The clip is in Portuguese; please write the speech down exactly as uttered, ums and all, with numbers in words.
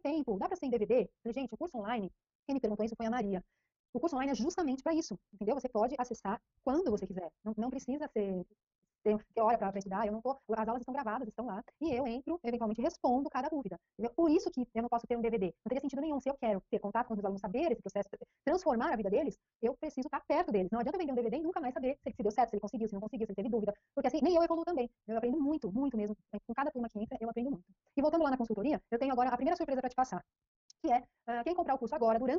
tempo, dá para ser em D V D? Eu falei, gente, o curso online, quem me perguntou isso foi a Maria. O curso online é justamente para isso, entendeu? Você pode acessar quando você quiser. Não, não precisa ser ter ter hora para estudar, eu não tô, as aulas estão gravadas, estão lá, e eu entro, eventualmente respondo cada dúvida. Entendeu? Por isso que eu não posso ter um D V D. Não teria sentido nenhum. Se eu quero ter contato com os alunos, saber esse processo, transformar a vida deles, eu preciso estar perto deles. Não adianta vender um D V D e nunca mais saber se, se deu certo, se ele conseguiu, se não conseguiu, se ele teve dúvida. Porque assim, nem eu evoluo também. Eu aprendo muito, muito mesmo. Com cada turma que entra, eu aprendo muito. E voltando lá na consultoria, eu tenho agora a primeira surpresa para te passar, que é, uh, quem comprar o curso agora, durante